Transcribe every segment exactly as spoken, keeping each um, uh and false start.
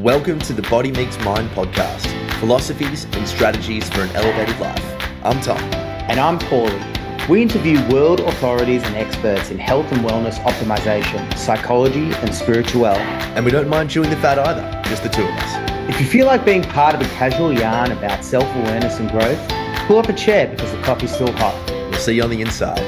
Welcome to the Body Meets Mind podcast, philosophies and strategies for an elevated life. I'm Tom. And I'm Paulie. We interview world authorities and experts in health and wellness optimization, psychology, and spirituality. And we don't mind chewing the fat either, just the two of us. If you feel like being part of a casual yarn about self-awareness and growth, pull up a chair because the coffee's still hot. We'll see you on the inside.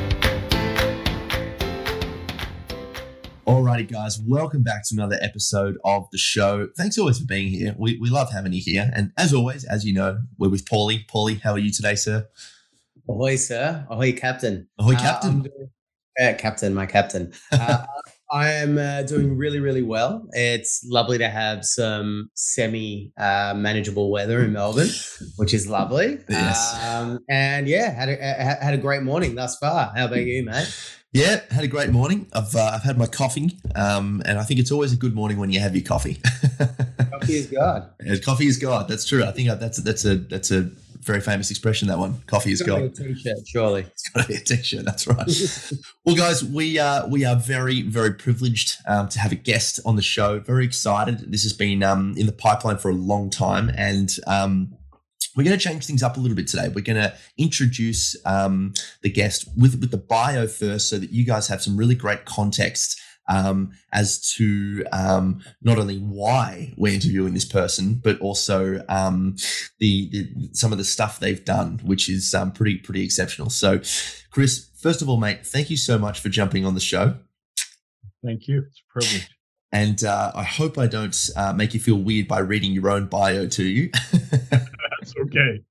Alrighty, guys, welcome back to another episode of the show. Thanks always for being here. We we love having you here. And as always, as you know, we're with Paulie. Paulie, how are you today, sir? Ahoy, sir. Ahoy, Captain. Ahoy, Captain. Uh, uh, captain, my Captain. Uh, I am uh, doing really, really well. It's lovely to have some semi-manageable uh, weather in Melbourne, which is lovely. Yes. Um, and yeah, had a, had a great morning thus far. How about you, mate? Yeah, had a great morning. I've uh, I've had my coffee, um, and I think it's always a good morning when you have your coffee. Coffee is God. Yeah, coffee is God. That's true. I think that's a, that's a that's a very famous expression. That one, coffee is God. It's got to be a t-shirt, surely. It's got to be a t-shirt. That's right. Well, guys, we are we are very very privileged um, to have a guest on the show. Very excited. This has been um, in the pipeline for a long time, and um, we're going to change things up a little bit today. We're going to introduce um, the guest with, with the bio first so that you guys have some really great context um, as to um, not only why we're interviewing this person, but also um, the, the some of the stuff they've done, which is um, pretty, pretty exceptional. So, Chris, first of all, mate, thank you so much for jumping on the show. Thank you. It's a privilege. And uh, I hope I don't uh, make you feel weird by reading your own bio to you. That's okay.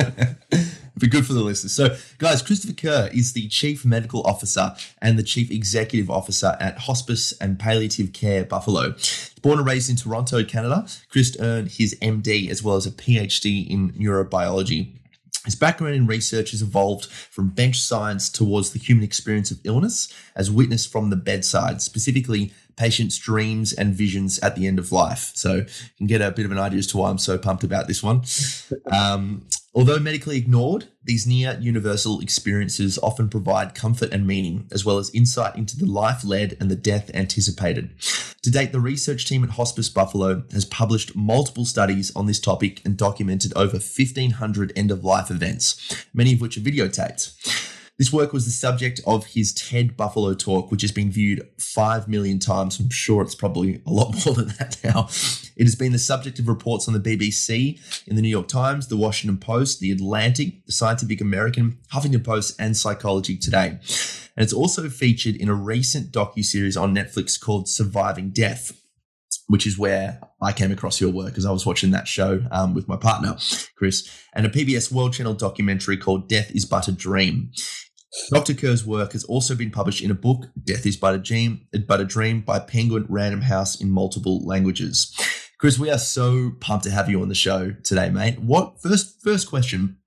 It'd be good for the listeners. So, guys, Christopher Kerr is the Chief Medical Officer and the Chief Executive Officer at Hospice and Palliative Care Buffalo. Born and raised in Toronto, Canada, Chris earned his M D as well as a P H D in neurobiology. His background in research has evolved from bench science towards the human experience of illness as witnessed from the bedside, specifically patients' dreams and visions at the end of life. So you can get a bit of an idea as to why I'm so pumped about this one. Um, although medically ignored, these near universal experiences often provide comfort and meaning, as well as insight into the life led and the death anticipated. To date, the research team at Hospice Buffalo has published multiple studies on this topic and documented over fifteen hundred end-of-life events, many of which are videotaped. This work was the subject of his TED Buffalo talk, which has been viewed five million times. I'm sure it's probably a lot more than that now. It has been the subject of reports on the B B C, in the New York Times, the Washington Post, the Atlantic, the Scientific American, Huffington Post, and Psychology Today. And it's also featured in a recent docuseries on Netflix called Surviving Death, which is where I came across your work as I was watching that show um, with my partner, Chris, and a P B S World Channel documentary called Death is But a Dream. Doctor Kerr's work has also been published in a book, Death is But a Dream, but a Dream by Penguin Random House in multiple languages. Chris, we are so pumped to have you on the show today, mate. What first first question,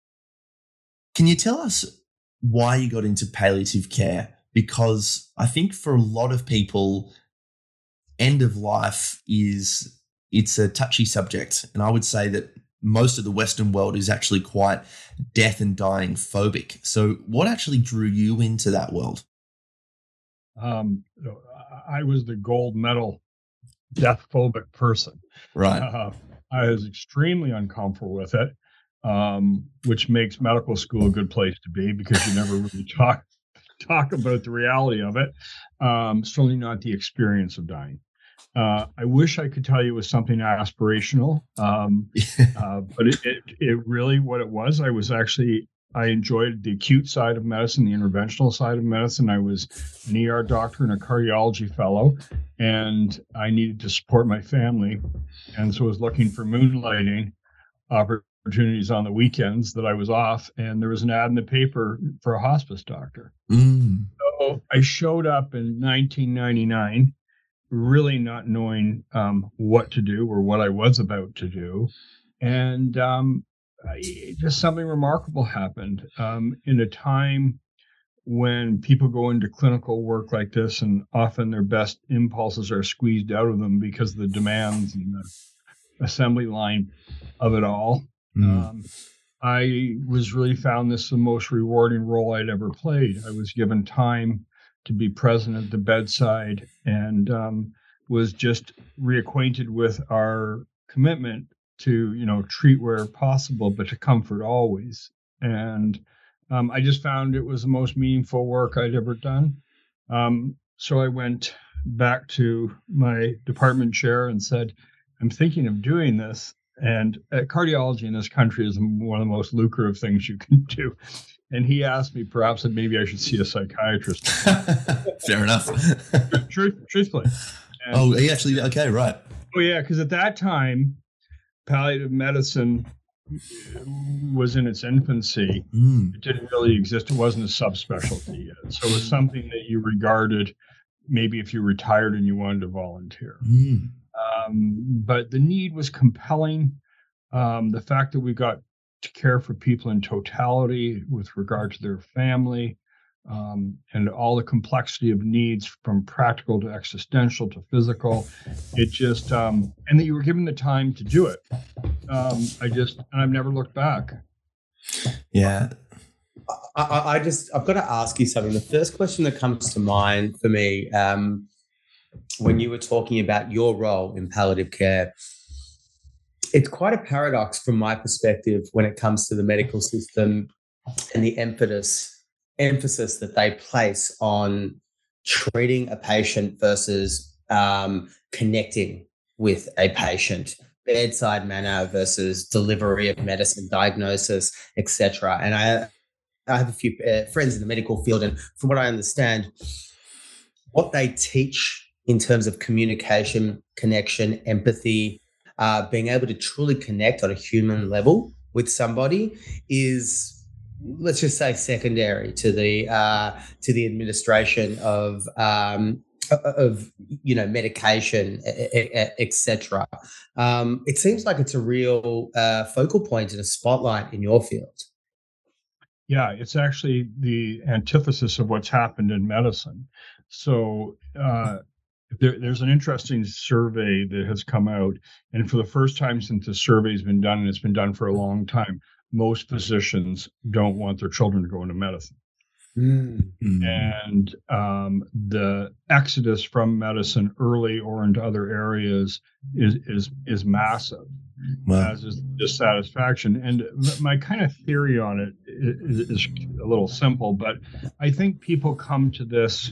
can you tell us why you got into palliative care? Because I think for a lot of people, end of life is, it's a touchy subject. And I would say that most of the Western world is actually quite death and dying phobic. So what actually drew you into that world? Um, I was the gold medal death phobic person. Right. Uh, I was extremely uncomfortable with it, um, which makes medical school a good place to be because you never really talk talk about the reality of it. Um, certainly not the experience of dying. Uh, I wish I could tell you it was something aspirational, um, uh, but it, it, it really what it was. I was actually, I enjoyed the acute side of medicine, the interventional side of medicine. I was an E R doctor and a cardiology fellow, and I needed to support my family. And so I was looking for moonlighting opportunities on the weekends that I was off. And there was an ad in the paper for a hospice doctor. Mm. So I showed up in nineteen ninety-nine. Really not knowing um, what to do or what I was about to do. And um, I, just something remarkable happened um, in a time when people go into clinical work like this and often their best impulses are squeezed out of them because of the demands and the assembly line of it all. Mm. Um, I was really found this the most rewarding role I'd ever played. I was given time to be present at the bedside and um, was just reacquainted with our commitment to, you know, treat where possible, but to comfort always. And um, I just found it was the most meaningful work I'd ever done. Um, so I went back to my department chair and said, I'm thinking of doing this. And uh, cardiology in this country is one of the most lucrative things you can do. And he asked me perhaps that maybe I should see a psychiatrist. Fair enough. Truth, truthfully. And, oh, he actually, okay, right. Oh, yeah, because at that time, palliative medicine was in its infancy. Mm. It didn't really exist. It wasn't a subspecialty yet. So it was something that you regarded maybe if you retired and you wanted to volunteer. Mm. Um, but the need was compelling. Um, the fact that we got to care for people in totality with regard to their family, um, and all the complexity of needs from practical to existential to physical, it just, um, and that you were given the time to do it. Um, I just, and I've never looked back. Yeah. I, I just, I've got to ask you something. The first question that comes to mind for me, um, when you were talking about your role in palliative care, it's quite a paradox from my perspective when it comes to the medical system and the emphasis emphasis that they place on treating a patient versus um, connecting with a patient, bedside manner versus delivery of medicine, diagnosis, et cetera. And I, I have a few uh, friends in the medical field, and from what I understand, what they teach in terms of communication, connection, empathy, uh, being able to truly connect on a human level with somebody is, let's just say, secondary to the uh, to the administration of um, of you know medication, et cetera. Um, it seems like it's a real uh, focal point and a spotlight in your field. Yeah, it's actually the antithesis of what's happened in medicine. So uh, there, there's an interesting survey that has come out, and for the first time since the survey's been done, and it's been done for a long time, most physicians don't want their children to go into medicine. Mm-hmm. And um, the exodus from medicine early or into other areas is is is massive, Wow. as is dissatisfaction. And my kind of theory on it is, is a little simple, but I think people come to this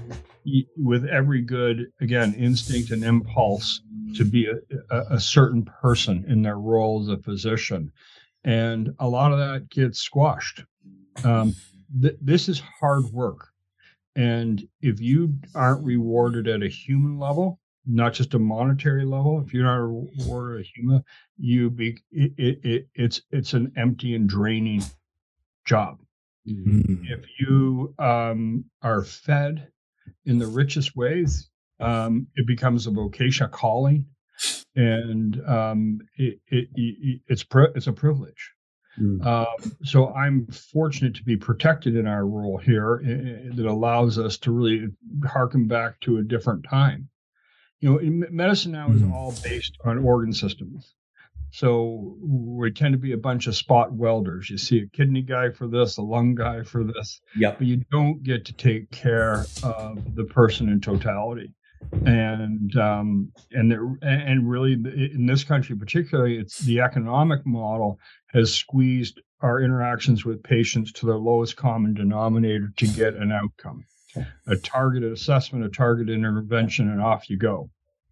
with every good, again, instinct and impulse to be a, a, a certain person in their role as a physician. And a lot of that gets squashed. Um, th- this is hard work. And if you aren't rewarded at a human level, not just a monetary level, if you're not rewarded a human, you be it, it, it it's it's an empty and draining job. Mm. If you um, are fed in the richest ways, um, it becomes a vocation, a calling, and um, it, it, it it's pri- it's a privilege. Mm. Um, so I'm fortunate to be protected in our role here uh, that allows us to really harken back to a different time. You know, in medicine now is Mm. all based on organ systems. So we tend to be a bunch of spot welders. You see a kidney guy for this, a lung guy for this, Yep. but you don't get to take care of the person in totality. And um, and there, and really in this country particularly, it's the economic model has squeezed our interactions with patients to the lowest common denominator to get an outcome, a targeted assessment, a targeted intervention, and off you go.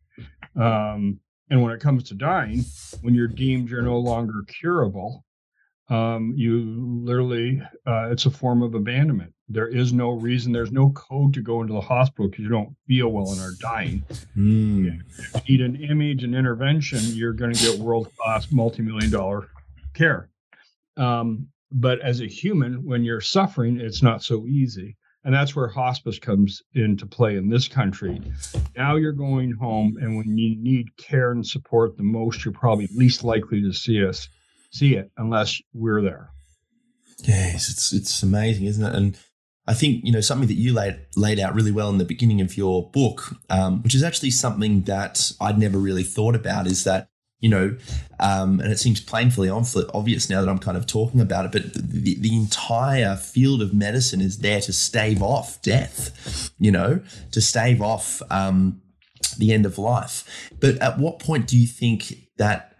Um, and when it comes to dying, when you're deemed you're no longer curable, um, you literally, uh, it's a form of abandonment. There is no reason, there's no code to go into the hospital because you don't feel well and are dying. Mm. If you need an image, an intervention, you're going to get world-class, multi-million dollar care. Um, but as a human, when you're suffering, it's not so easy. And that's where hospice comes into play in this country. Now you're going home, and when you need care and support the most, you're probably least likely to see us, see it unless we're there. Yes, it's it's amazing, isn't it? And I think, you know, something that you laid laid out really well in the beginning of your book, um, which is actually something that I'd never really thought about, is that, you know, um, and it seems painfully obvious now that I'm kind of talking about it, but the, the entire field of medicine is there to stave off death, you know, to stave off um, the end of life. But at what point do you think that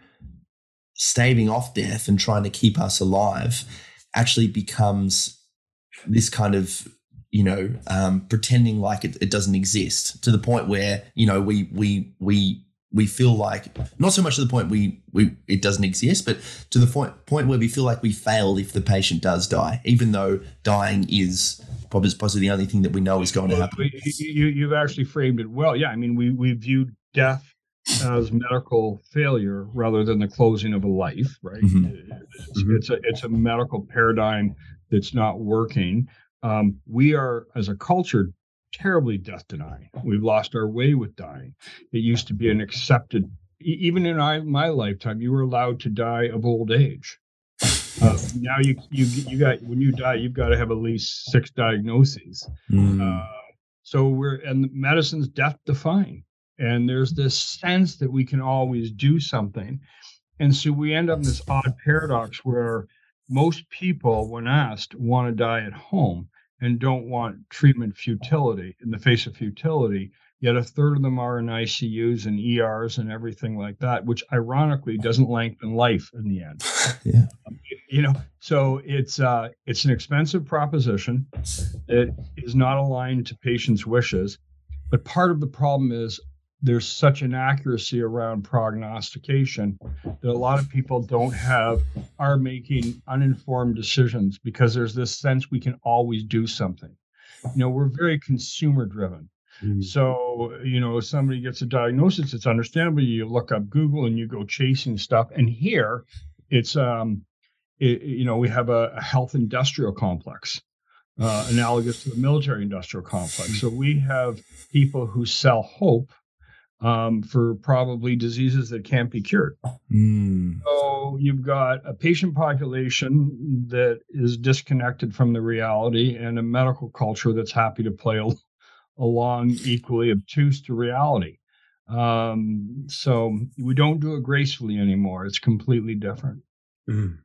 staving off death and trying to keep us alive actually becomes this kind of, you know, um, pretending like it, it doesn't exist, to the point where, you know, we we we we feel like, not so much to the point we we it doesn't exist, but to the point point where we feel like we failed if the patient does die, even though dying is probably possibly the only thing that we know is going to happen. You, you've actually framed it well. Yeah, I mean, we we viewed death as medical failure rather than the closing of a life, right? Mm-hmm. It's, mm-hmm. it's a it's a medical paradigm that's not working. Um, we are, as a culture, terribly death denying. We've lost our way with dying. It used to be an accepted, even in I, my lifetime, you were allowed to die of old age. Uh, now you you you got when you die, you've got to have at least six diagnoses. Mm. Uh, so we're and medicine's death defying, and there's this sense that we can always do something, and so we end up in this odd paradox where most people, when asked, want to die at home and don't want treatment futility in the face of futility. Yet a third of them are in I C Us and E Rs and everything like that, which ironically doesn't lengthen life in the end. Yeah, um, you know, so it's uh, it's an expensive proposition. It is not aligned to patients' wishes, but part of the problem is there's such an accuracy around prognostication that a lot of people don't have, are making uninformed decisions because there's this sense we can always do something. You know, we're very consumer driven. Mm-hmm. So, you know, if somebody gets a diagnosis, it's understandable. You look up Google and you go chasing stuff. And here it's, um, it, you know, we have a, a health industrial complex. Uh, analogous to the military industrial complex. So we have people who sell hope um, for probably diseases that can't be cured. Mm. So you've got a patient population that is disconnected from the reality and a medical culture that's happy to play al- along equally obtuse to reality. Um, so we don't do it gracefully anymore. It's completely different. Mm.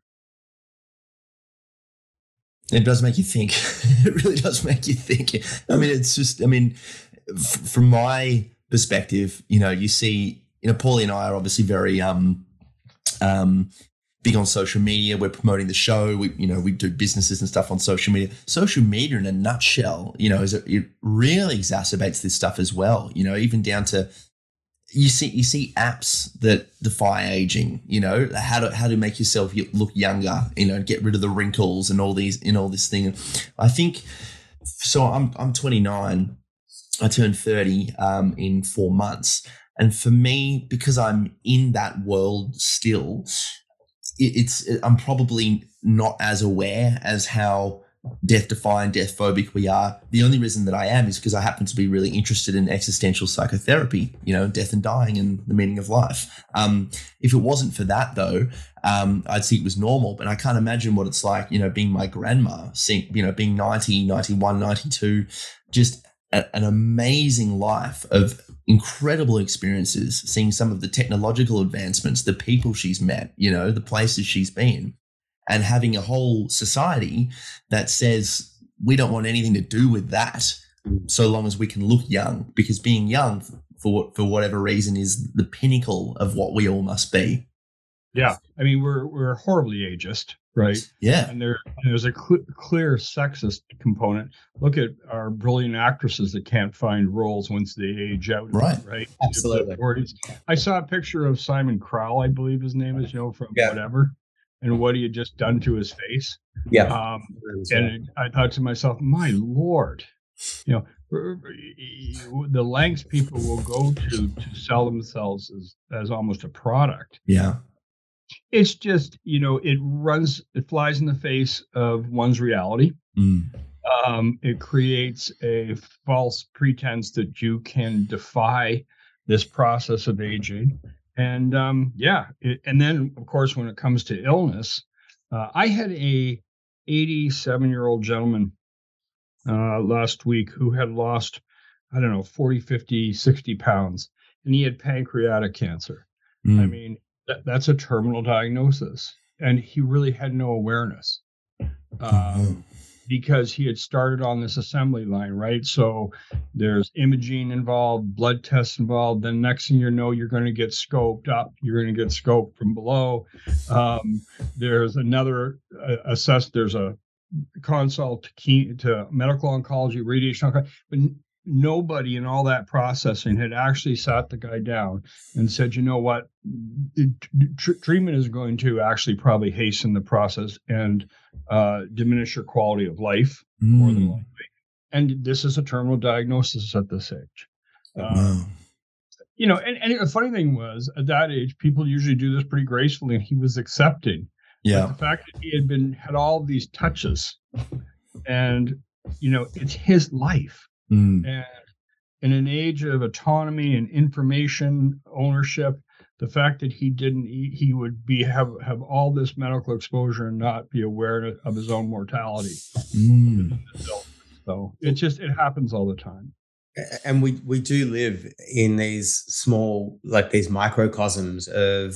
It does make you think. It really does make you think. I mean, it's just, I mean, f- from my perspective, you know, you see, you know, Paulie and I are obviously very um, um, big on social media. We're promoting the show. We, you know, we do businesses and stuff on social media. Social media in a nutshell, you know, is a, it really exacerbates this stuff as well, you know, even down to, You see, you see apps that defy aging. You know how to how to make yourself look younger. You know, get rid of the wrinkles and all these, and all this thing. I think so. I'm I'm twenty-nine. I turned thirty um, in four months, and for me, because I'm in that world still, it, it's it, I'm probably not as aware as how death-defying, death-phobic we are. The only reason that I am is because I happen to be really interested in existential psychotherapy, you know, death and dying and the meaning of life. Um, if it wasn't for that, though, um, I'd see it was normal. But I can't imagine what it's like, you know, being my grandma, seeing, you know, being ninety, ninety-one, ninety-two, just a, an amazing life of incredible experiences, seeing some of the technological advancements, the people she's met, you know, the places she's been. And having a whole society that says we don't want anything to do with that so long as we can look young, because being young for for whatever reason is the pinnacle of what we all must be. Yeah. I mean, we're we're horribly ageist, right? Yeah. And there there's a cl- clear sexist component. Look at our brilliant actresses that can't find roles once they age out. Right. Right. Absolutely. I saw a picture of Simon Cowell, I believe his name is, you know, from yeah. whatever. And what he had just done to his face. Yeah. Um, and I thought to myself, my Lord, you know, the lengths people will go to to sell themselves as, as almost a product. Yeah. It's just, you know, it runs, it flies in the face of one's reality. Mm. Um, it creates a false pretense that you can defy this process of aging. And um, yeah, it, and then of course, when it comes to illness, uh, I had a eighty-seven-year-old gentleman uh, last week who had lost, I don't know, forty, fifty, sixty pounds, and he had pancreatic cancer. Mm. I mean, that, that's a terminal diagnosis, and he really had no awareness. Um, because he had started on this assembly line, right? So there's imaging involved, blood tests involved. Then next thing you know, you're going to get scoped up. You're going to get scoped from below. Um, there's another uh, assess. There's a consult to, key, to medical oncology, radiation oncology, but nobody in all that processing had actually sat the guy down and said, you know what, tr- treatment is going to actually probably hasten the process and uh, diminish your quality of life mm. more than likely. And this is a terminal diagnosis at this age. Wow. Um, you know, and, and the funny thing was, at that age, people usually do this pretty gracefully, and he was accepting. Yeah. But the fact that he had been had all these touches, and you know, it's his life. Mm. And in an age of autonomy and information ownership, the fact that he didn't, he, he would be have, have all this medical exposure and not be aware of his own mortality. Mm. So it just, it happens all the time. And we, we do live in these small, like these microcosms of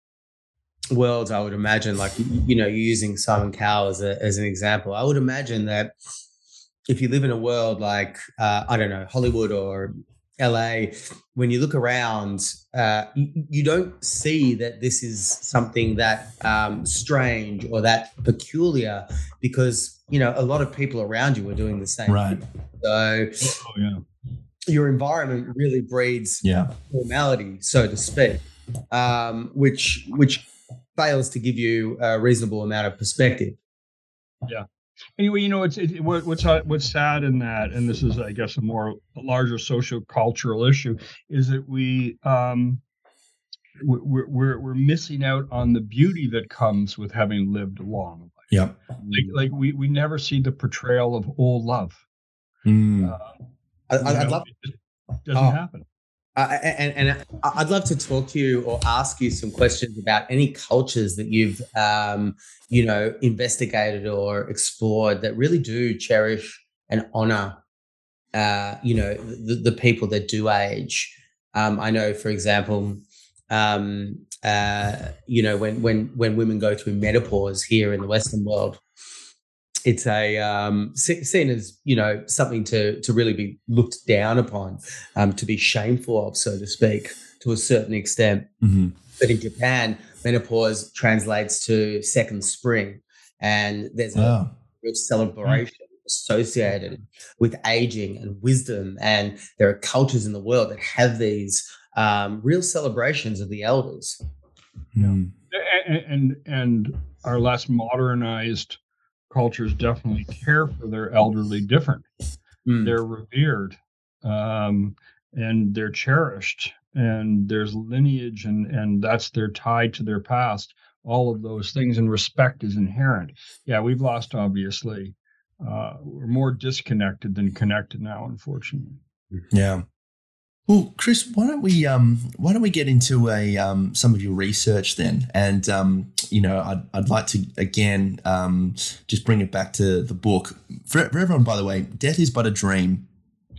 worlds, I would imagine, like, you know, you're using Simon Cowell as, a, as an example. I would imagine that if you live in a world like, uh, I don't know, Hollywood or L A, when you look around, uh, you, you don't see that this is something that um, strange or that peculiar, because, you know, a lot of people around you are doing the same. Right. Thing. So oh, yeah. your environment really breeds yeah. normality, so to speak, um, which which fails to give you a reasonable amount of perspective. Yeah. Anyway, you know, it's it, what, what's what's sad in that, and this is, I guess, a more a larger social cultural issue, is that we um, we're, we're we're missing out on the beauty that comes with having lived a long life. Yeah, like like we we never see the portrayal of old love. Mm. Uh, I, I'd know, love it doesn't oh. happen. Uh, and, and I'd love to talk to you or ask you some questions about any cultures that you've, um, you know, investigated or explored that really do cherish and honor, uh, you know, the, the people that do age. Um, I know, for example, um, uh, you know, when when when women go through menopause here in the Western world, it's a um, seen as, you know, something to to really be looked down upon, um, to be shameful of, so to speak, to a certain extent. Mm-hmm. But in Japan, menopause translates to second spring, and there's wow. a real celebration mm. associated with aging and wisdom. And there are cultures in the world that have these um, real celebrations of the elders. Mm. And, and and our less modernized cultures definitely care for their elderly different. Mm. They're revered, um, and they're cherished, and there's lineage, and and that's their tie to their past. All of those things, and respect is inherent. Yeah, we've lost, obviously. Uh, we're more disconnected than connected now, unfortunately. Yeah. Well, Chris, why don't we um why don't we get into a um some of your research then? And um you know, I'd I'd like to again um just bring it back to the book. For, for everyone, by the way, Death is But a Dream.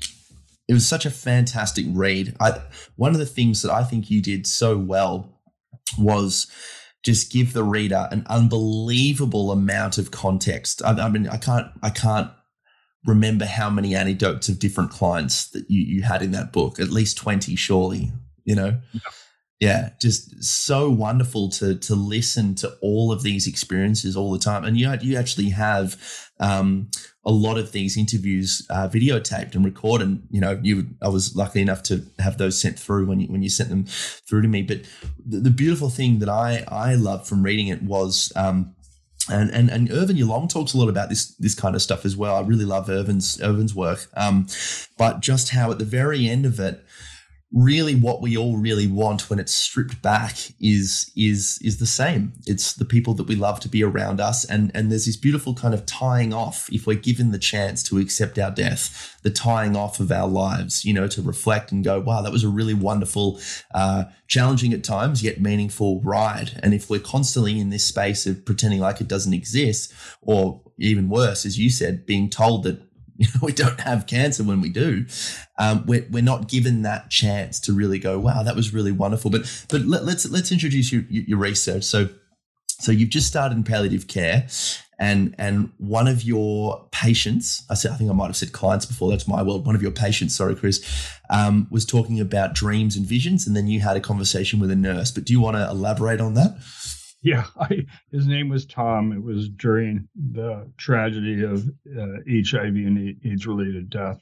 It was such a fantastic read. I one of the things that I think you did so well was just give the reader an unbelievable amount of context. I, I mean, I can't I can't remember how many anecdotes of different clients that you, you had in that book, at least twenty, surely, you know? Yeah. yeah, just so wonderful to to listen to all of these experiences all the time. And you you actually have um, a lot of these interviews uh, videotaped and recorded. You know, you I was lucky enough to have those sent through when you when you sent them through to me. But the, the beautiful thing that I I loved from reading it was um, And and and Irvin Yalom talks a lot about this this kind of stuff as well. I really love Irvin's Irvin's work, um, but just how at the very end of it, really what we all really want when it's stripped back is is is the same. It's the people that we love to be around us, and and there's this beautiful kind of tying off, if we're given the chance to accept our death, the tying off of our lives, you know, to reflect and go, wow, that was a really wonderful, uh, challenging at times, yet meaningful ride. And if we're constantly in this space of pretending like it doesn't exist, or even worse, as you said, being told that, you know, we don't have cancer when we do, um, we're, we're not given that chance to really go, wow, that was really wonderful. But but let, let's let's introduce your, your research. So So you've just started in palliative care, and and one of your patients, I said, I think I might have said clients before, that's my world, one of your patients, sorry, Chris, um, was talking about dreams and visions, and then you had a conversation with a nurse. But do you want to elaborate on that? Yeah, I, his name was Tom. It was during the tragedy of uh, H I V and AIDS-related death.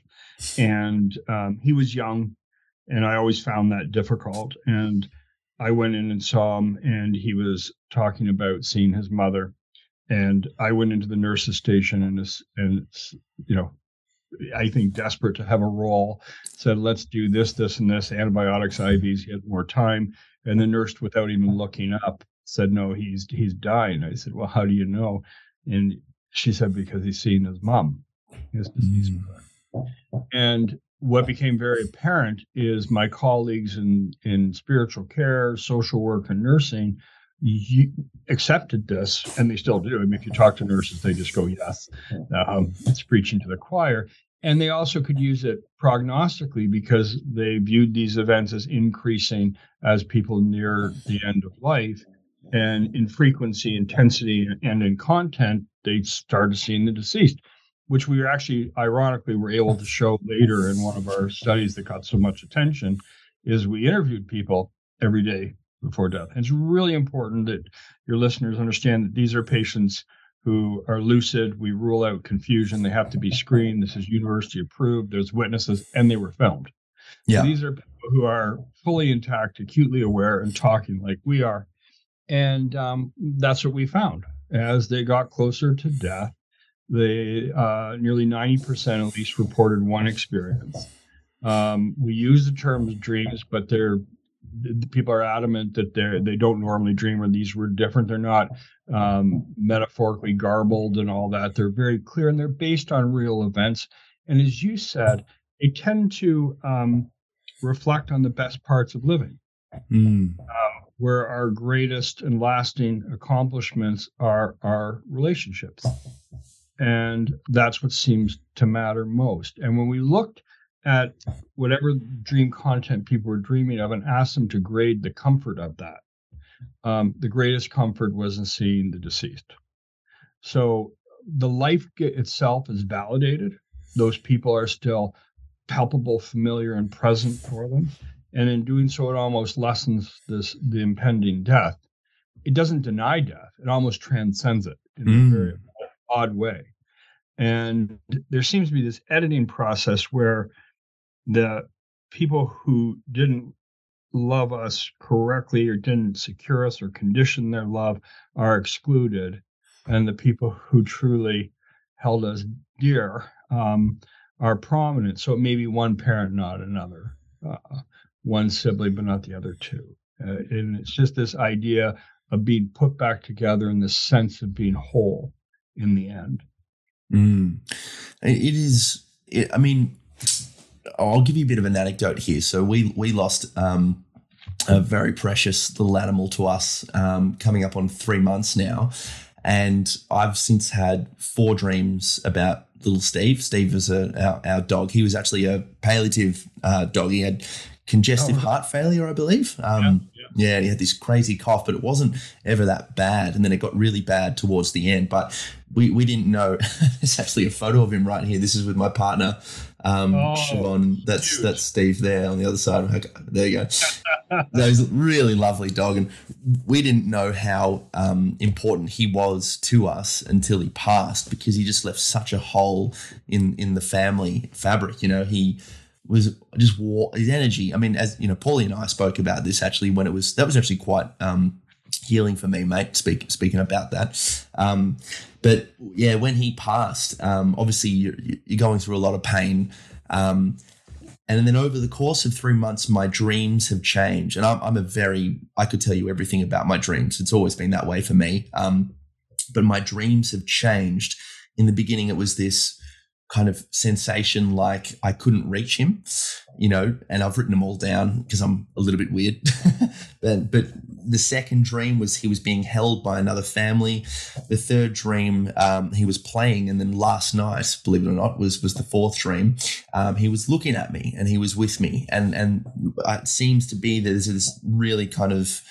And um, he was young, and I always found that difficult. And I went in and saw him, and he was talking about seeing his mother. And I went into the nurse's station, and, this, and it's, you know, I think desperate to have a role, said, let's do this, this, and this, antibiotics, I Vs. He had more time. And the nurse, without even looking up, said, no, he's he's dying. I said, well, how do you know? And she said, because he's seen his mom, his deceased mother. And what became very apparent is my colleagues in, in spiritual care, social work, and nursing you accepted this, and they still do. I mean, if you talk to nurses, they just go, yes. Um, it's preaching to the choir. And they also could use it prognostically because they viewed these events as increasing as people near the end of life. And in frequency, intensity, and in content, they started seeing the deceased, which we were actually, ironically, were able to show later in one of our studies that got so much attention, is we interviewed people every day before death. And it's really important that your listeners understand that these are patients who are lucid. We rule out confusion. They have to be screened. This is university approved. There's witnesses, and they were filmed. Yeah. So these are people who are fully intact, acutely aware, and talking like we are. And um, that's what we found. As they got closer to death, they uh, nearly ninety percent at least reported one experience. Um, we use the terms dreams, but they're the people are adamant that they they don't normally dream, or these were different. They're not um, metaphorically garbled and all that. They're very clear, and they're based on real events. And as you said, they tend to um, reflect on the best parts of living. Mm. Um, where our greatest and lasting accomplishments are our relationships. And that's what seems to matter most. And when we looked at whatever dream content people were dreaming of and asked them to grade the comfort of that, um, the greatest comfort was in seeing the deceased. So the life itself is validated. Those people are still palpable, familiar, and present for them. And in doing so, it almost lessens this the impending death. It doesn't deny death. It almost transcends it in mm. a very odd way. And there seems to be this editing process where the people who didn't love us correctly or didn't secure us or condition their love are excluded. And the people who truly held us dear um, are prominent. So it may be one parent, not another. Uh, one sibling, but not the other two. Uh, and it's just this idea of being put back together in this sense of being whole in the end. Mm. It is, it, I mean, I'll give you a bit of an anecdote here. So we, we lost um, a very precious little animal to us um, coming up on three months now. And I've since had four dreams about little Steve. Steve was a, our, our dog. He was actually a palliative uh, dog. He had congestive oh. heart failure, I believe. Um, yeah, yeah. yeah, he had this crazy cough, but it wasn't ever that bad. And then it got really bad towards the end. But we, we didn't know. There's actually a photo of him right here. This is with my partner, um, oh, Siobhan. That's huge. That's Steve there on the other side of her. There you go. That was a really lovely dog. And we didn't know how um, important he was to us until he passed, because he just left such a hole in, in the family fabric. You know, he was just war, his energy. I mean, as you know, Paulie and I spoke about this actually when it was, that was actually quite um, healing for me, mate, speak, speaking about that. Um, but yeah, when he passed, um, obviously you're, you're going through a lot of pain. Um, and then over the course of three months, my dreams have changed. And I'm, I'm a very, I could tell you everything about my dreams. It's always been that way for me. Um, but my dreams have changed. In the beginning, it was this kind of sensation like I couldn't reach him, you know, and I've written them all down because I'm a little bit weird. but, but the second dream was he was being held by another family. The third dream, um, he was playing. And then last night, believe it or not, was, was the fourth dream. Um, he was looking at me and he was with me. And, and it seems to be that there's this really kind of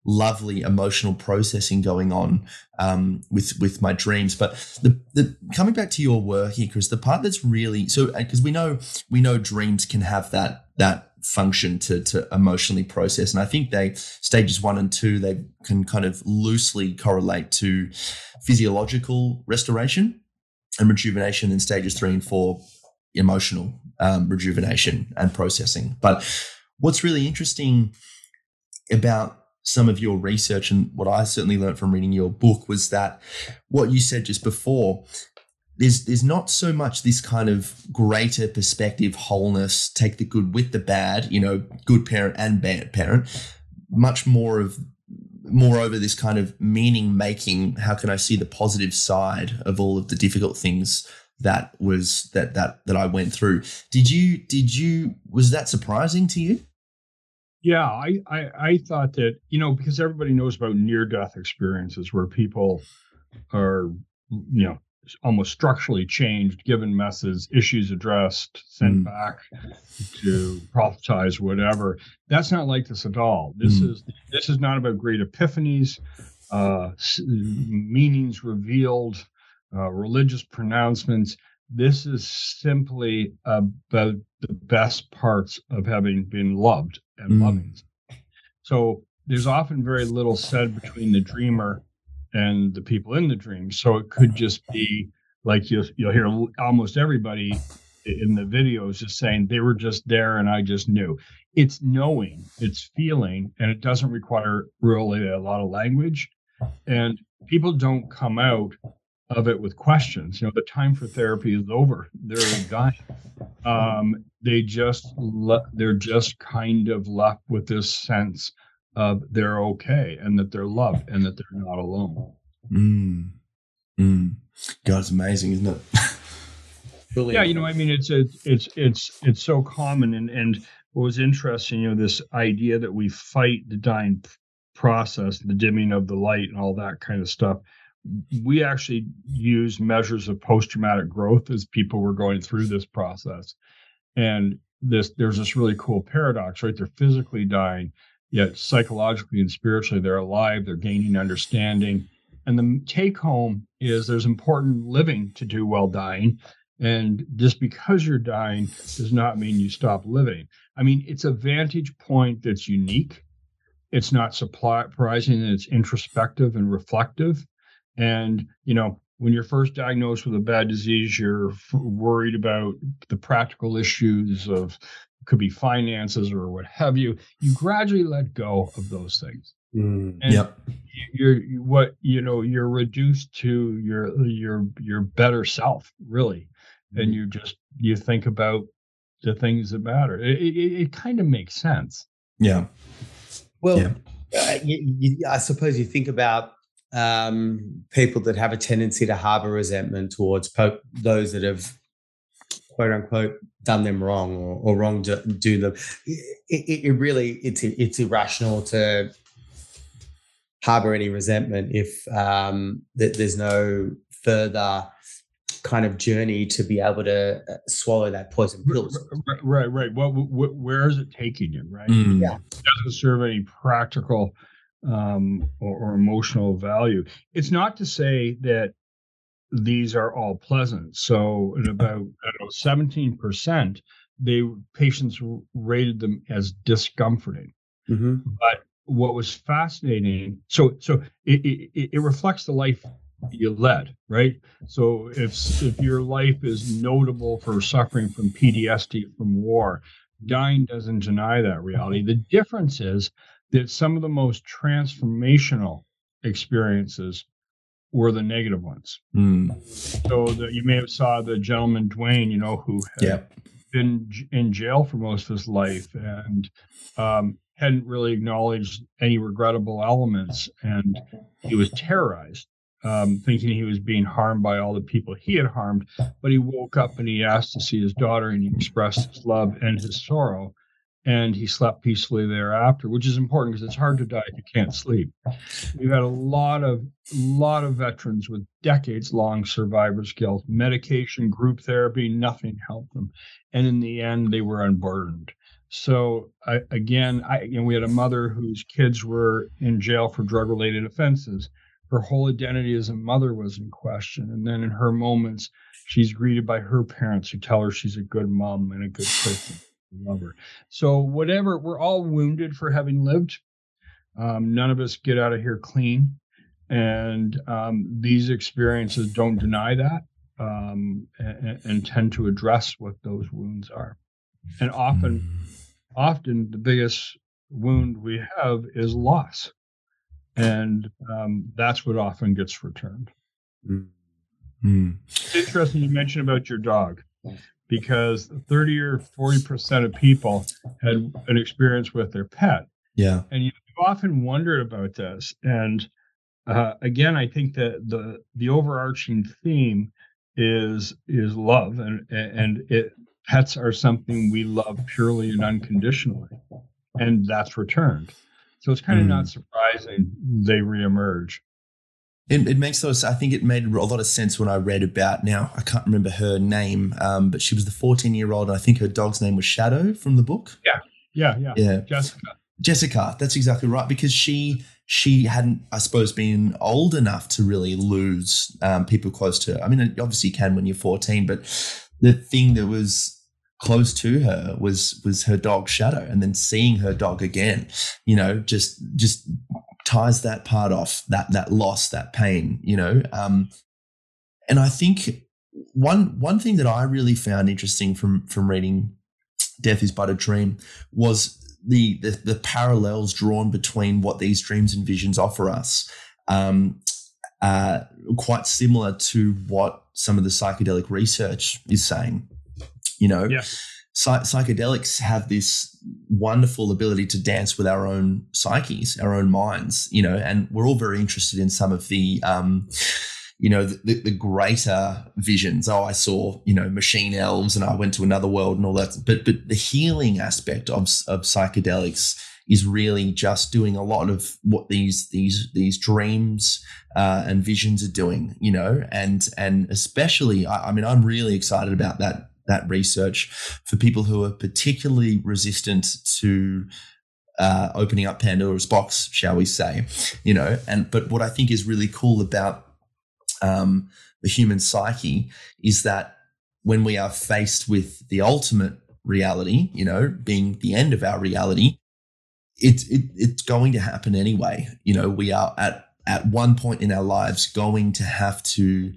lovely emotional processing going on um, with with my dreams. But the the coming back to your work here, Chris, the part that's really so because we know we know dreams can have that that function to to emotionally process, and I think they stages one and two they can kind of loosely correlate to physiological restoration and rejuvenation, and stages three and four emotional um, rejuvenation and processing. But what's really interesting about some of your research and what I certainly learned from reading your book was that what you said just before, there's there's not so much this kind of greater perspective, wholeness, take the good with the bad, you know, good parent and bad parent, much more of moreover this kind of meaning making, how can I see the positive side of all of the difficult things that was that that that I went through. Did you did you was that surprising to you? Yeah, I, I I thought that, you know, because everybody knows about near-death experiences where people are, you know, almost structurally changed, given methods, issues addressed, sent Mm. back to prophesize, whatever. That's not like this at all. This Mm. is this is not about great epiphanies, uh, s- meanings revealed, uh, religious pronouncements. This is simply about the best parts of having been loved and Mm. loving. So there's often very little said between the dreamer and the people in the dream. So it could just be like you'll, you'll hear almost everybody in the videos just saying they were just there and I just knew. It's knowing, it's feeling, and it doesn't require really a lot of language. And people don't come out of it with questions. You know, the time for therapy is over. They're dying. Um, they just le- they're just kind of left with this sense of they're okay and that they're loved and that they're not alone. Mm. Mm. God, it's amazing, isn't it? Really Yeah, you know, I mean, it's it's it's it's it's so common, and and what was interesting, you know, this idea that we fight the dying p- process, the dimming of the light, and all that kind of stuff. We actually use measures of post-traumatic growth as people were going through this process, and this there's this really cool paradox, right? They're physically dying, yet psychologically and spiritually they're alive. They're gaining understanding, and the take home is there's important living to do while dying. And just because you're dying does not mean you stop living. I mean, it's a vantage point that's unique. It's not surprising that it's introspective and reflective. And, you know, when you're first diagnosed with a bad disease, you're f- worried about the practical issues of could be finances or what have you. You gradually let go of those things. Mm. And Yep. you're you- what you know you're reduced to your your your better self, really, and you just you think about the things that matter. It it, it kind of makes sense. Yeah. Well, Yeah. uh, you, you, I suppose you think about um, people that have a tendency to harbor resentment towards po- those that have, quote unquote, done them wrong or, or wrong to do them. It, it, it really it's it's irrational to harbor any resentment if um, that there's no further kind of journey to be able to uh, swallow that poison pill. Right, right, right. What, what where is it taking you? Right. Mm. Yeah. It doesn't serve any practical um, or, or emotional value. It's not to say that these are all pleasant. So, in about I don't know, seventeen percent, they patients rated them as discomforting. Mm-hmm. But what was fascinating, so so it, it, it reflects the life you led, right? So if if your life is notable for suffering from P T S D from war, dying doesn't deny that reality. The difference is that some of the most transformational experiences were the negative ones. Mm. So that you may have saw the gentleman Dwayne, you know, who had Yeah. been j- in jail for most of his life and um, hadn't really acknowledged any regrettable elements, and he was terrorized, um, thinking he was being harmed by all the people he had harmed. But he woke up and he asked to see his daughter, and he expressed his love and his sorrow, and he slept peacefully thereafter, which is important because it's hard to die if you can't sleep. We've had a lot of lot of veterans with decades long survivor's guilt, medication, group therapy, nothing helped them. And in the end, they were unburdened. so I, again, I, you know, we had a mother whose kids were in jail for drug-related offenses. Her whole identity as a mother was in question. And then in her moments, she's greeted by her parents who tell her she's a good mom and a good person. Love her. So whatever, we're all wounded for having lived. Um, none of us get out of here clean. And um, these experiences don't deny that um, and, and tend to address what those wounds are. And often, often the biggest wound we have is loss. And um, that's what often gets returned. Mm. It's interesting you mentioned about your dog, because thirty or forty percent of people had an experience with their pet. Yeah. And you often wondered about this. And uh, again, I think that the the overarching theme is is love, and and it pets are something we love purely and unconditionally, and that's returned. So it's kind of mm. not surprising they reemerge. It, it makes those. I think it made a lot of sense when I read about. Now I can't remember her name, um, but she was the fourteen-year-old, and I think her dog's name was Shadow from the book. Yeah, yeah, yeah. Yeah, Jessica. Jessica. That's exactly right, because she she hadn't, I suppose, been old enough to really lose um, people close to her. I mean, obviously you can when you're fourteen, but the thing that was close to her was was her dog Shadow, and then seeing her dog again, you know, just just ties that part off, that that loss, that pain, you know. Um, and I think one one thing that I really found interesting from from reading Death is But a Dream was the the, the parallels drawn between what these dreams and visions offer us. Um, uh, quite similar to what some of the psychedelic research is saying. You know, yeah. Psy- psychedelics have this wonderful ability to dance with our own psyches, our own minds, you know, and we're all very interested in some of the, um, you know, the, the greater visions. Oh, I saw, you know, machine elves and I went to another world and all that. But but the healing aspect of, of psychedelics is really just doing a lot of what these these these dreams uh, and visions are doing, you know, and and especially, I, I mean, I'm really excited about that. that research for people who are particularly resistant to uh, opening up Pandora's box, shall we say, you know, and, but what I think is really cool about um, the human psyche is that when we are faced with the ultimate reality, you know, being the end of our reality, it's, it, it's going to happen anyway. You know, we are at, at one point in our lives going to have to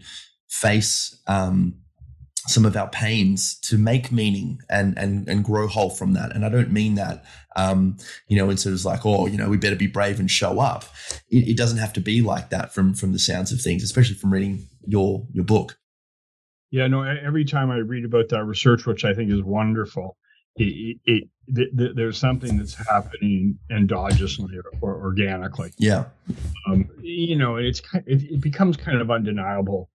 face, um, some of our pains to make meaning and and and grow whole from that. And I don't mean that, um, you know, it's sort of like, oh, you know, we better be brave and show up. It, it doesn't have to be like that from from the sounds of things, especially from reading your your book. Yeah, no, every time I read about that research, which I think is wonderful, it, it, it, it there's something that's happening endogenously or organically. Yeah. Um, you know, it's it, it becomes kind of undeniable.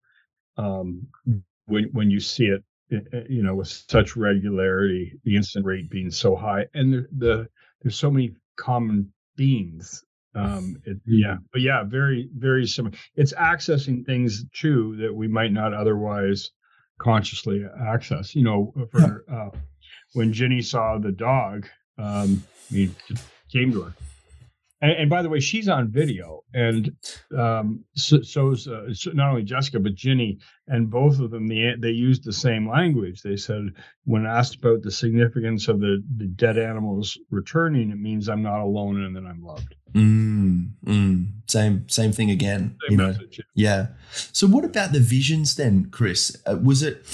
Um, when when you see it, you know, with such regularity, the incident rate being so high, and the, the there's so many common themes. Um, it, yeah, but yeah, very very similar. It's accessing things too that we might not otherwise consciously access. You know, for uh, when Ginny saw the dog, um, he came to her. And, and by the way, she's on video, and um, so, so's uh, so not only Jessica but Ginny, and both of them they they used the same language. They said when asked about the significance of the, the dead animals returning, it means I'm not alone and that I'm loved. Mm, mm. Same same thing again. Same you know, message. Yeah. So what about the visions then, Chris? Uh, was it?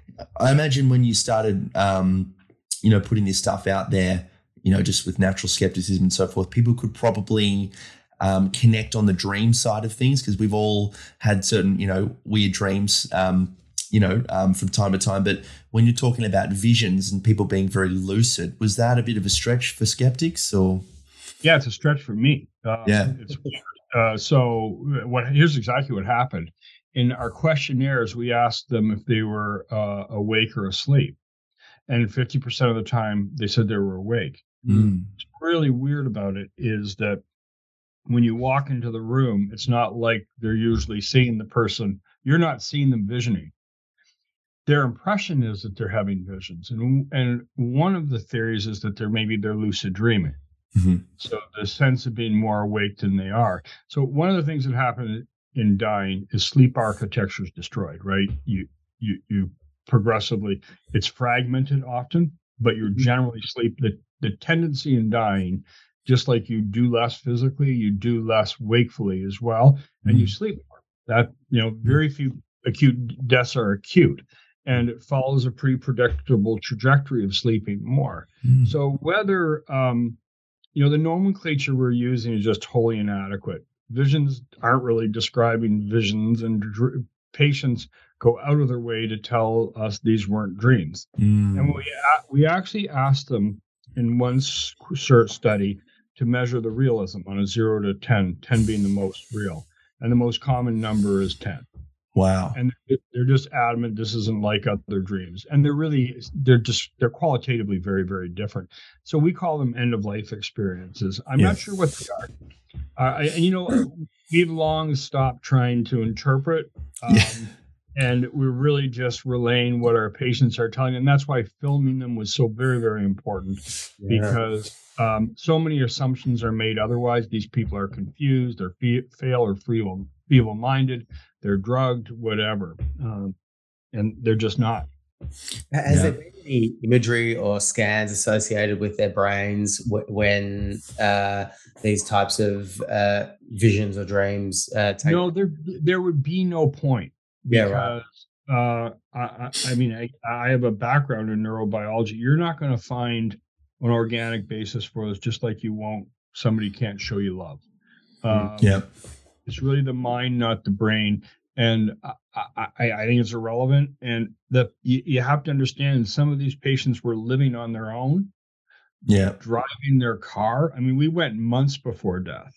I imagine when you started, um, you know, putting this stuff out there, you know, just with natural skepticism and so forth, people could probably um, connect on the dream side of things, because we've all had certain, you know, weird dreams, um, you know, um, from time to time. But when you're talking about visions and people being very lucid, was that a bit of a stretch for skeptics, or? Yeah, it's a stretch for me. Uh, yeah. It's weird. Uh, so what? Here's exactly what happened. In our questionnaires, we asked them if they were uh, awake or asleep. And fifty percent of the time, they said they were awake. Mm. What's really weird about it is that when you walk into the room, it's not like they're usually seeing the person. You're not seeing them visioning. their impression is that they're having visions. And, and one of the theories is that they're maybe they're lucid dreaming. Mm-hmm. So the sense of being more awake than they are. So one of the things that happen in dying is sleep architecture is destroyed, right? You, you, you progressively, it's fragmented often, but you're generally sleep. The, the tendency in dying, just like you do less physically, you do less wakefully as well, and mm-hmm. you sleep more. That, you know, very few acute deaths are acute, and it follows a pretty predictable trajectory of sleeping more. Mm-hmm. So whether, um, you know, the nomenclature we're using is just wholly inadequate. Visions aren't really describing visions, and dr- patients go out of their way to tell us these weren't dreams. Mm. And we we actually asked them in one cert study to measure the realism on a zero to ten, ten being the most real. And the most common number is ten. Wow. And they're just adamant this isn't like other dreams. And they're really, they're just, they're qualitatively very, very different. So we call them end of life experiences. I'm yes. not sure what they are. Uh, and, you know, we've long stopped trying to interpret. Um, yeah. And we're really just relaying what our patients are telling. And that's why filming them was so very, very important, yeah. because um, so many assumptions are made otherwise. These people are confused, they're fe- fail or feeble, feeble-minded, they're drugged, whatever. Um, and they're just not. Has yeah. there been any imagery or scans associated with their brains w- when uh, these types of uh, visions or dreams uh, take? No, there there would be no point. Because, yeah, right. uh, I, I mean, I, I have a background in neurobiology. You're not going to find an organic basis for this, just like you won't. Somebody can't show you love. Um, yeah, it's really the mind, not the brain, and I, I, I think it's irrelevant. And that you, you have to understand, some of these patients were living on their own. Yeah, driving their car. I mean, we went months before death.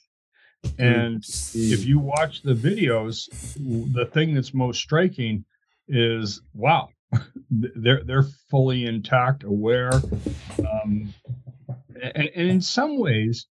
And if you watch the videos, the thing that's most striking is, wow, they're they're fully intact, aware, um, and, and in some ways,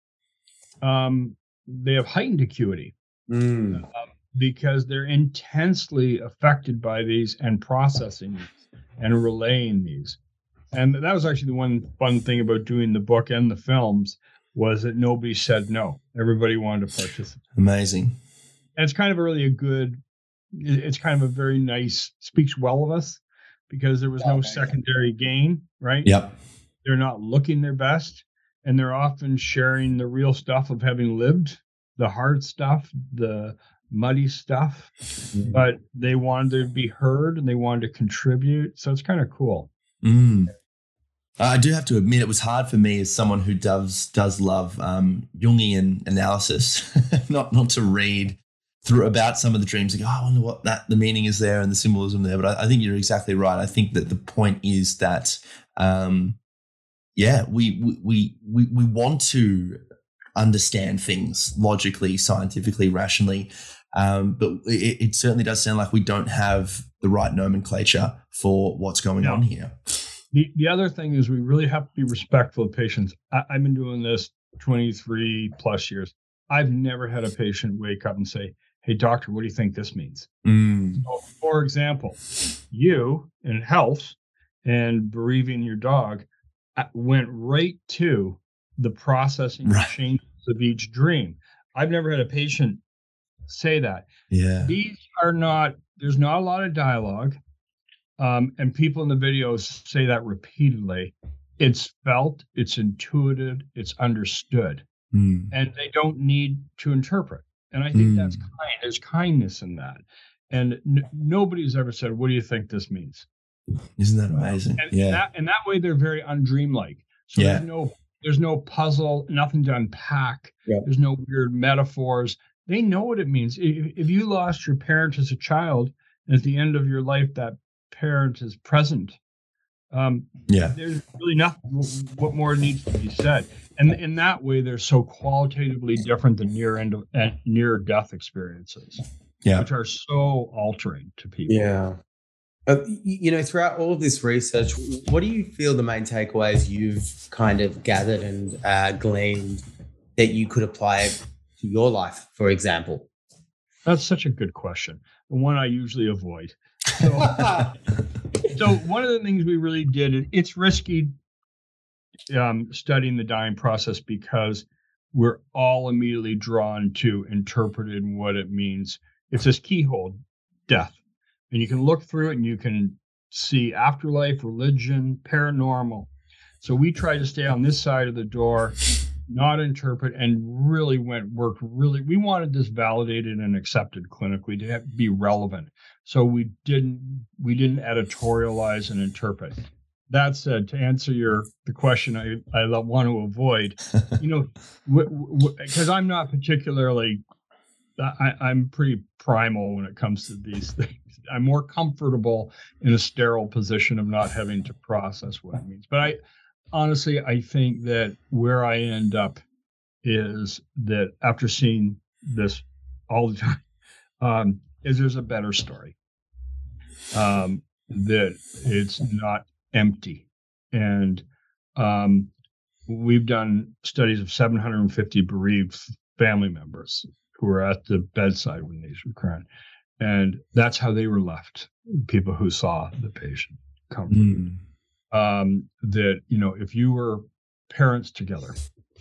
um, they have heightened acuity mm. um, because they're intensely affected by these and processing these and relaying these. And that was actually the one fun thing about doing the book and the films, was that nobody said no. Everybody wanted to participate. Amazing. And it's kind of really a good, it's kind of a very nice, speaks well of us, because there was no secondary gain, right? Yep. They're not looking their best, and they're often sharing the real stuff of having lived, the hard stuff, the muddy stuff, mm. but they wanted to be heard and they wanted to contribute. So it's kind of cool. Mm. I do have to admit, it was hard for me as someone who does does love um, Jungian analysis, not not to read through about some of the dreams and go, oh, I wonder what that the meaning is there and the symbolism there. But I, I think you're exactly right. I think that the point is that, um, yeah, we we we we want to understand things logically, scientifically, rationally, um, but it, it certainly does sound like we don't have the right nomenclature for what's going no. on here. The the other thing is we really have to be respectful of patients. I, I've been doing this twenty-three plus years. I've never had a patient wake up and say, hey, doctor, what do you think this means? Mm. So, for example, you in health and bereaving your dog went right to the processing right. changes of each dream. I've never had a patient say that. Yeah. These are not, there's not a lot of dialogue. Um, and people in the videos say that repeatedly. It's felt, it's intuitive, it's understood. Mm. And they don't need to interpret. And I think mm. that's kind. There's kindness in that. And n- nobody's ever said, what do you think this means? Isn't that amazing? And, yeah. And that, and that way they're very undreamlike. So yeah. there's no there's no puzzle, nothing to unpack. Yeah. There's no weird metaphors. They know what it means. If, if you lost your parent as a child, and at the end of your life, that parent is present, um, yeah. there's really nothing. What more needs to be said? And in that way, they're so qualitatively different than near end of, uh, near death experiences, yeah. which are so altering to people. Yeah. Uh, you know, throughout all of this research, what do you feel the main takeaways you've kind of gathered and uh, gleaned that you could apply to your life, for example? That's such a good question. The one I usually avoid. So, So one of the things we really did, it, it's risky um, studying the dying process because we're all immediately drawn to interpreting what it means. It's this keyhole, death. And you can look through it and you can see afterlife, religion, paranormal. So we tried to stay on this side of the door, not interpret, and really went worked really. We wanted this validated and accepted clinically to have, be relevant. So we didn't we didn't editorialize and interpret. That said, to answer your the question I, I want to avoid, you know, because I'm not particularly, I, I'm pretty primal when it comes to these things. I'm more comfortable in a sterile position of not having to process what it means. But I honestly, I think that where I end up is that after seeing this all the time, um, is there's a better story. Um, that it's not empty. And um, we've done studies of seven hundred fifty bereaved family members who were at the bedside when these were occurring. And that's how they were left, people who saw the patient comforted. Mm. Um, that, you know, if you were parents together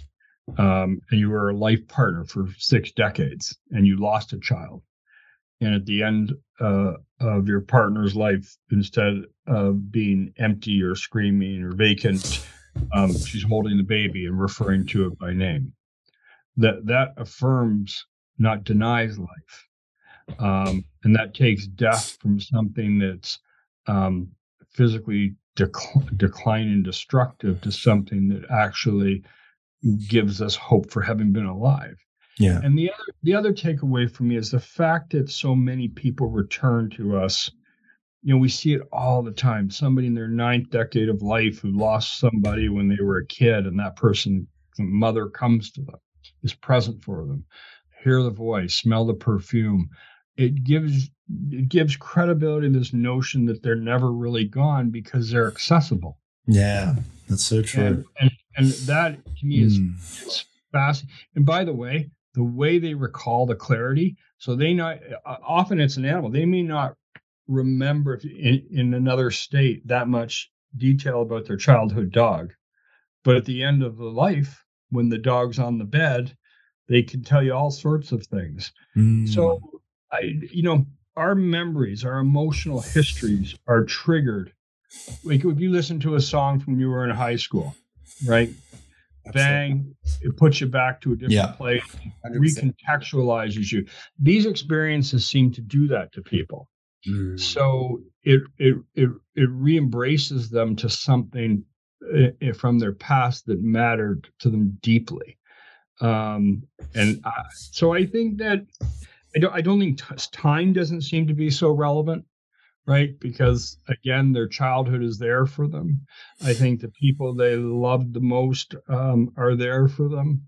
um, and you were a life partner for six decades and you lost a child, and at the end uh, of your partner's life, instead of being empty or screaming or vacant, um, she's holding the baby and referring to it by name. That that affirms, not denies life. Um, and that takes death from something that's um, physically dec- declining, destructive, to something that actually gives us hope for having been alive. Yeah. And the other the other takeaway for me is the fact that so many people return to us. You know, we see it all the time. Somebody in their ninth decade of life who lost somebody when they were a kid, and that person, the mother, comes to them, is present for them, hear the voice, smell the perfume. It gives it gives credibility to this notion that they're never really gone because they're accessible. Yeah, that's so true. And and, and that to me is mm. is fascinating. And by the way, the way they recall the clarity, so they not uh, often it's an animal. They may not remember if in, in another state that much detail about their childhood dog, but at the end of the life, when the dog's on the bed, they can tell you all sorts of things. Mm. So. I, you know, our memories, our emotional histories are triggered. Like if you listen to a song from when you were in high school, right? Absolutely. Bang, it puts you back to a different yeah. place, one hundred percent. Recontextualizes you. These experiences seem to do that to people. Mm. So it it it it re-embraces them to something uh, from their past that mattered to them deeply. Um, and I, so I think that. I don't, I don't think t- time doesn't seem to be so relevant, right? Because, again, their childhood is there for them. I think the people they loved the most um, are there for them.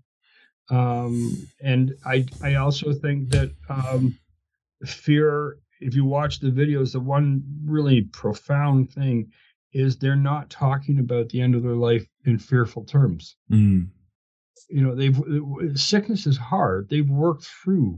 Um, and I I also think that um, fear, if you watch the videos, the one really profound thing is they're not talking about the end of their life in fearful terms. Mm. You know, they've sickness is hard. They've worked through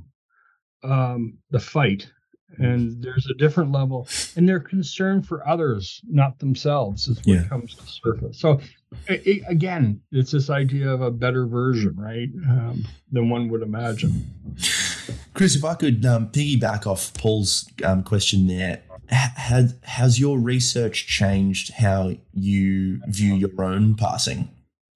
Um, the fight, and there's a different level, and they're concerned for others, not themselves, is what yeah. comes to surface. So it, again, it's this idea of a better version, right, um, than one would imagine. Chris, if I could um, piggyback off Paul's um, question there, has, has your research changed how you view your own passing?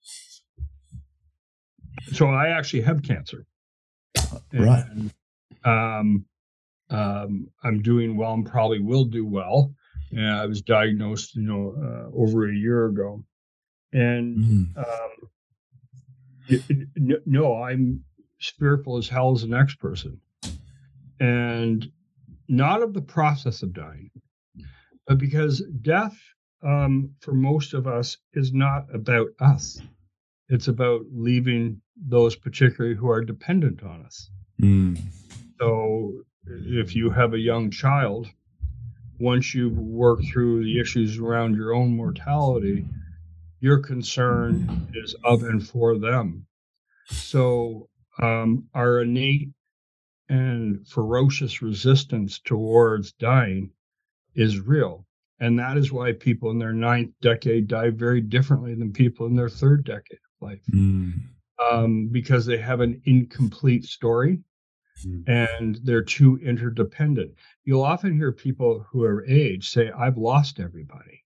So I actually have cancer. Right. And, Um, um, I'm doing well and probably will do well. And I was diagnosed, you know, uh, over a year ago. And mm. um, it, it, no, I'm fearful as hell as the next person. And not of the process of dying, but because death, um, for most of us, is not about us. It's about leaving those particularly who are dependent on us. Mm. So if you have a young child, once you've worked through the issues around your own mortality, your concern is of and for them. So um, our innate and ferocious resistance towards dying is real. And that is why people in their ninth decade die very differently than people in their third decade of life, mm. um, because they have an incomplete story Mm. and they're too interdependent. You'll often hear people who are age say, I've lost everybody,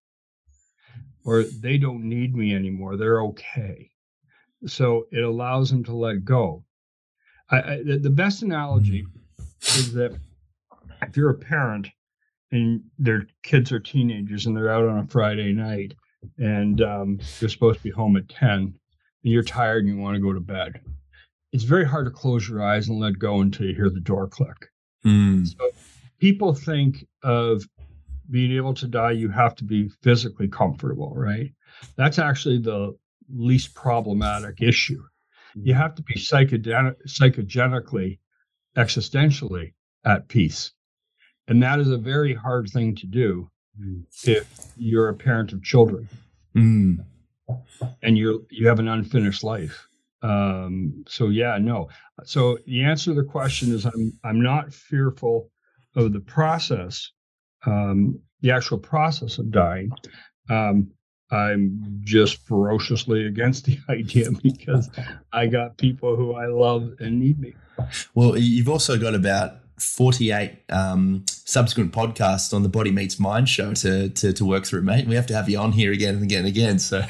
or they don't need me anymore. They're okay. So it allows them to let go. I, I, the, the best analogy is that if you're a parent and their kids are teenagers and they're out on a Friday night and um, they're supposed to be home at ten and you're tired and you want to go to bed, it's very hard to close your eyes and let go until you hear the door click. Mm. So people think of being able to die, you have to be physically comfortable, right? That's actually the least problematic issue. You have to be psychogen- psychogenically, existentially at peace. And that is a very hard thing to do Mm. if you're a parent of children Mm. and you you have an unfinished life. Um, so yeah, no. So the answer to the question is I'm I'm not fearful of the process, um, the actual process of dying. Um, I'm just ferociously against the idea because I got people who I love and need me. Well, you've also got about forty-eight um, subsequent podcasts on the Body Meets Mind show to, to to work through, mate. We have to have you on here again and again and again. So,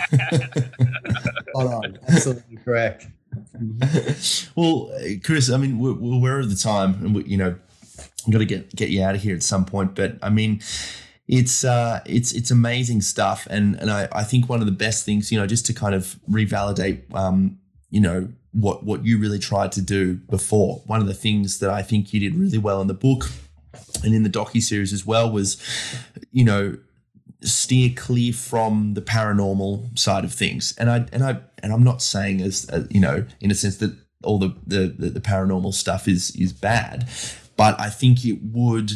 Hold on, absolutely correct. well, Chris, I mean, we're, we're at the time, and we, you know, I've got to get get you out of here at some point. But I mean, it's uh, it's it's amazing stuff, and and I, I think one of the best things, you know, just to kind of revalidate, um, you know, what what you really tried to do before. One of the things that I think you did really well in the book and in the docuseries as well was, you know, steer clear from the paranormal side of things. And I and I and I'm not saying as, as you know, in a sense that all the, the the paranormal stuff is is bad, but I think it would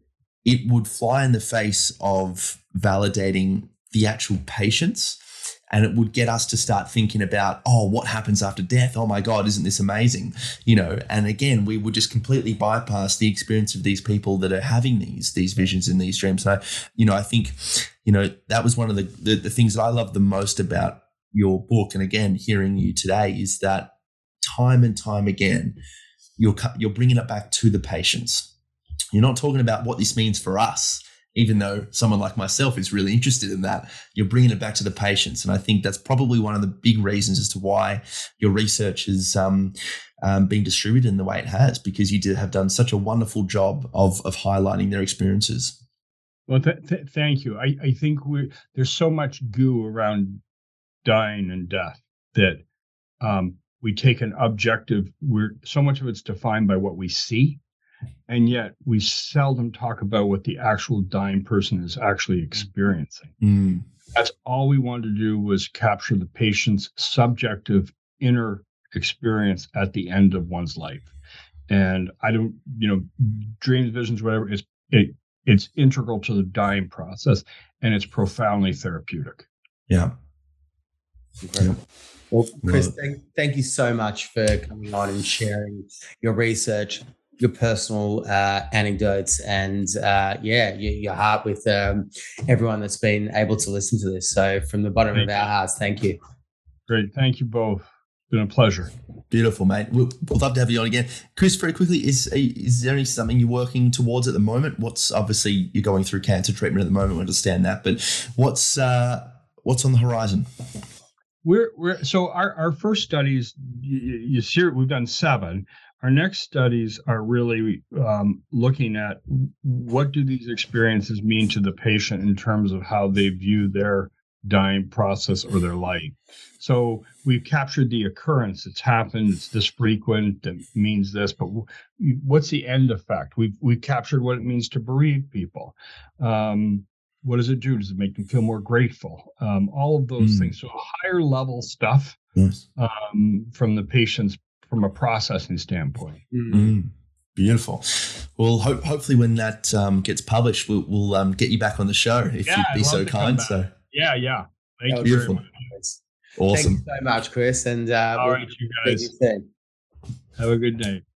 it would fly in the face of validating the actual patients. And it would get us to start thinking about, oh, what happens after death? Oh my God, isn't this amazing? You know, and again, we would just completely bypass the experience of these people that are having these these visions and these dreams. So, you know, I think, you know, that was one of the, the, the things that I love the most about your book. And again, hearing you today is that time and time again, you're you're bringing it back to the patients. You're not talking about what this means for us. Even though someone like myself is really interested in that, you're bringing it back to the patients. And I think that's probably one of the big reasons as to why your research is um, um, being distributed in the way it has, because you did have done such a wonderful job of of highlighting their experiences. Well, th- th- thank you. I, I think we there's so much goo around dying and death that um, we take an objective, we're so much of it's defined by what we see. And yet we seldom talk about what the actual dying person is actually experiencing. Mm. That's all we wanted to do, was capture the patient's subjective inner experience at the end of one's life. And I don't, you know, dreams, visions, whatever, it's, it, it's integral to the dying process, and it's profoundly therapeutic. Yeah. Incredible. Well, Chris, thank, thank you so much for coming on and sharing your research, your personal uh, anecdotes, and uh, yeah, your, your heart with um, everyone that's been able to listen to this. So from the bottom Thank of our you. hearts, thank you. Great. Thank you both. It's been a pleasure. Beautiful, mate. We'll, we'll love to have you on again. Chris, very quickly, is is there any something you're working towards at the moment? What's obviously you're going through cancer treatment at the moment, we understand that, but what's uh, what's on the horizon? We're we're so our, our first studies, you, you see, we've done seven. Our next studies are really um, looking at what do these experiences mean to the patient in terms of how they view their dying process or their life. So we've captured the occurrence. It's happened. It's this frequent. It means this. But what's the end effect? We've we've captured what it means to bereave people. Um, what does it do? Does it make them feel more grateful? Um, all of those Mm. things. So higher level stuff Nice. um, from the patient's from a processing standpoint. Mm. Beautiful. Well, ho- hopefully when that um, gets published, we'll, we'll um, get you back on the show if Yeah, you'd I'd be love so to come kind. back. So Yeah, yeah. Thank That you was very beautiful. much. Awesome. Thank you so much, Chris. And uh, All we'll right, you see guys. you soon. Have a good night.